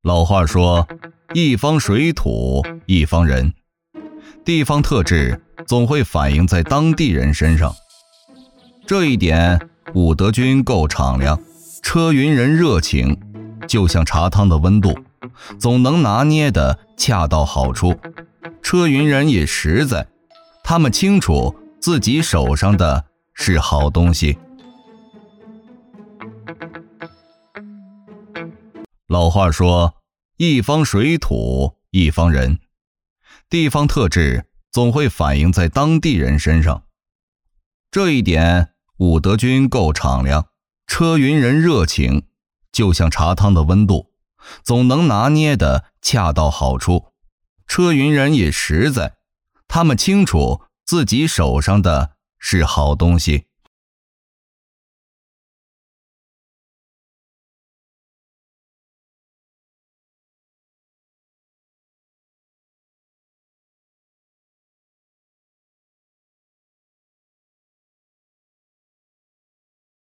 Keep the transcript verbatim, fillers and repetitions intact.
老话说，一方水土一方人，地方特质总会反映在当地人身上。这一点，武德军够敞亮，车云人热情，就像茶汤的温度，总能拿捏得恰到好处。车云人也实在，他们清楚自己手上的是好东西。老话说，一方水土一方人，地方特质总会反映在当地人身上。这一点，武德军够敞亮，车云人热情，就像茶汤的温度，总能拿捏得恰到好处。车云人也实在，他们清楚自己手上的是好东西。